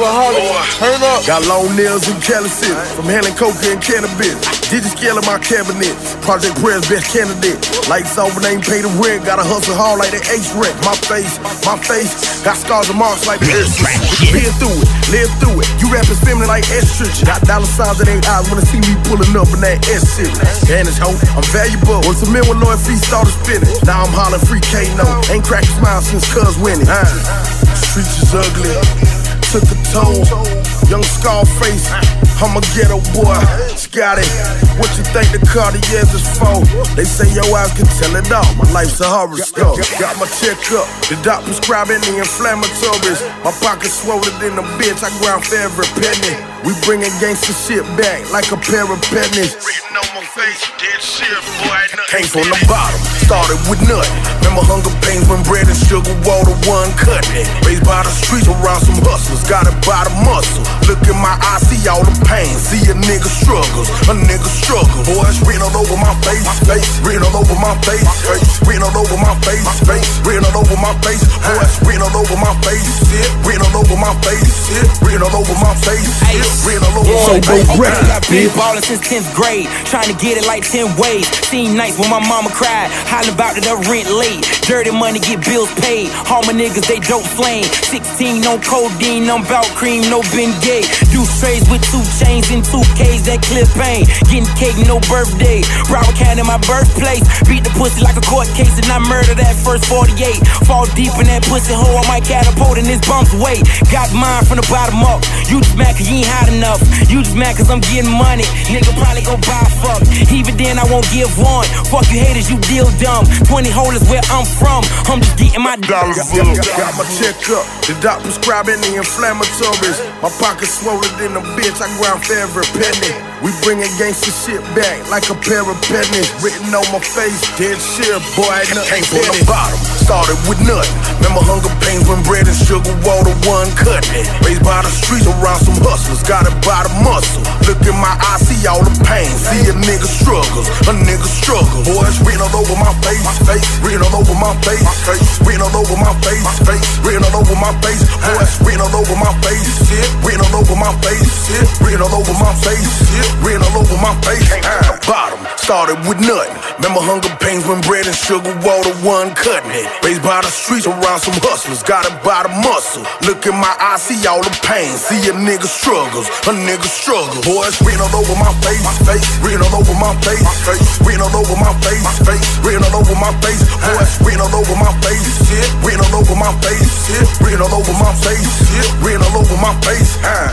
Alcoholic, turn up. Got long nails in Cali City, from handling coca and cannabis. Digi-scale in my cabinet, Project Prayer's best candidate. Lights off and ain't pay the rent, gotta hustle hard like they H-Rent. My face, got scars and marks like this. Been through it, live through it. You rappers feminine like S-Stritch. Got dollar signs in their eyes when they see me pulling up in that S-Series. Vanish hope, I'm valuable. Once a man with Lord feet started spinning. Now I'm hollering free K-No. Ain't cracked a smile since cuz winning. Streets is ugly, took a toll. Young Scarface, I'm a ghetto boy. Scotty, what you think the Cartiers is for? They say your eyes can tell it all. My life's a horoscope. Got my check up, the doc prescribing the inflammatories. My pocket's swollen in a bitch, I grind for every penny. We bringing gangsta shit back like a pair of pennies. Written on my face, dead shit, boy. Came from the bottom, started with nothing. Remember hunger pains when bread and sugar water one cutting. Raised by the streets around some hustlers, got it by the muscle. Look in my eyes, see all the pain. See a nigga struggles, a nigga struggle. Boys written all over my face, written all over my face, written all over my face, written all over my face. Boys written all over my face, written all over my face, written all over my face, written all over my face. I've been ballin' since 10th grade, trying to get it like 10 ways. Seen nights when my mama cried, hollering about that rent late. Dirty money get bills paid. All my niggas they dope flame. 16 on codeine, I'm bout cream, no Ben Gay. Do strays with 2 chains and 2 Ks, that clip pain. Getting cake, no birthday. Broward County, my birthplace. Beat the pussy like a court case and I murder that first 48. Fall deep in that pussy hole, I might catapult in this bump's weight. Got mine from the bottom up. You just mad cause you ain't hot enough. You just mad cause I'm getting money. Nigga probably go buy a fuck. Even then I won't give one. Fuck you haters, you deal dumb. 20 holders where I'm from. I'm just getting my dollars up. Got my check up. The doc prescribing the inflammatories. My pocket's swollen in a bitch, I grind for every penny. We bringing gangsta shit back like a pair of pennies. Written on my face, dead shit, boy, nothing from the bottom, started with nothing. Remember hunger pains when bread and sugar water one cutting. Raised by the streets around some hustlers, got it by the muscle. Look in my eyes, see all the pain. See a nigga struggles, a nigga struggle. Boys written all over my face, written all over my face, written all over my face, written all over my face. Boys written all over my face, written all over my face, written all over my face, written all over my face. Bottom, started with nothing. Remember hunger pains when bread and sugar water one cutting. Raised by the streets around some hustlers, got it by the muscle. Look in my eyes, see all the pain. See a nigga struggles, a nigga struggle. Boys written all over my face, written all over my face, written all over my face, written all over my face. Boys written all over my face, written all over my face, written all over my face, written all over my face.